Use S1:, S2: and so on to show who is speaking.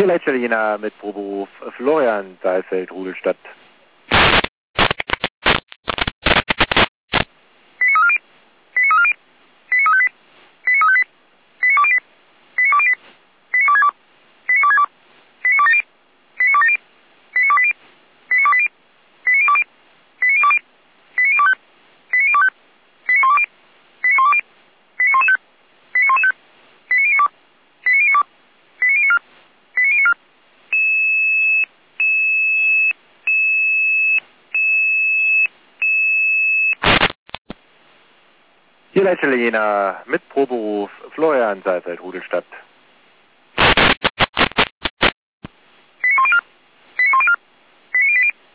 S1: Hier Leitstelle Jena mit Proberuf Florian Saalfeld, Rudolstadt. Hier Leitstelle Jena mit Proberuf Florian Saalfeld, Rudolstadt.